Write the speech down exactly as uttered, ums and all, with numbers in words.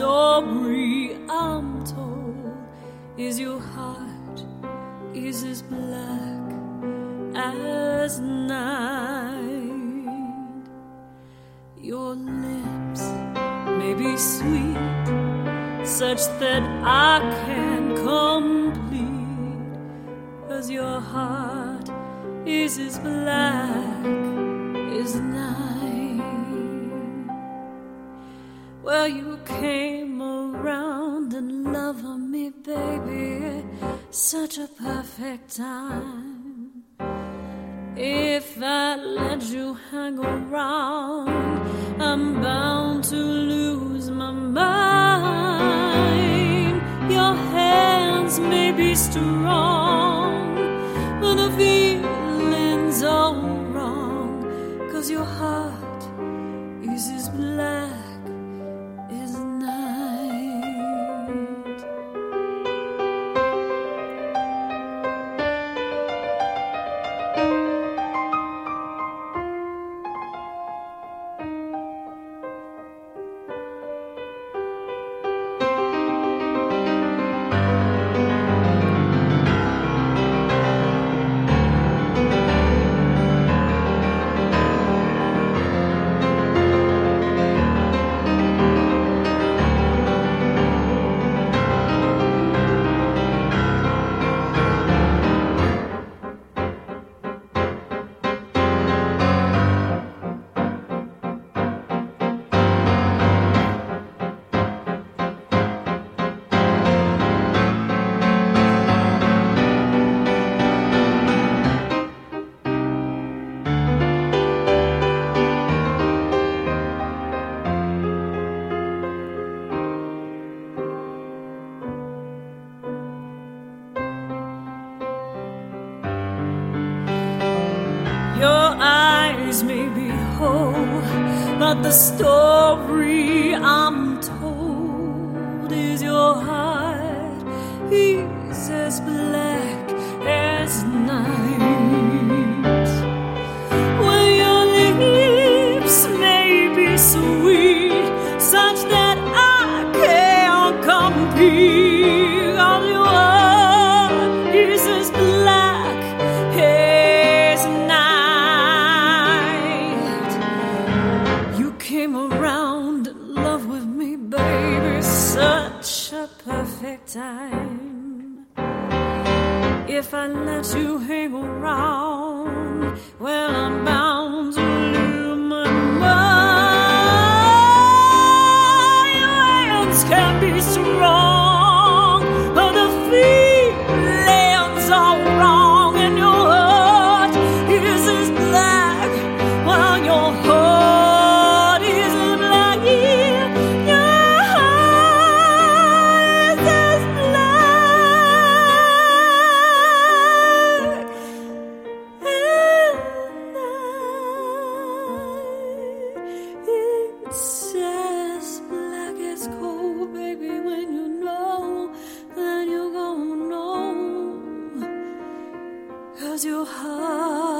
story I'm told is your heart is as black as night. Your lips may be sweet, such that I can complete, 'cause your heart is as black as night. Well, you came around and loved me, baby, such a perfect time. If I let you hang around, I'm bound to lose my mind. Your hands may be strong, but the feeling's all wrong, 'cause your heart is as black as night. Your eyes may be whole, but the story I'm told is your heart is as black as night. Well, your lips may be sweet, such that I can't compete, 'cause your heart is as black as night. Came around in love with me, baby, such a perfect time. If I let you hang around, well, I'm bound to lose my mind. Your hands can be strong, but the feelings are wrong, and your heart is as black, while your heart your heart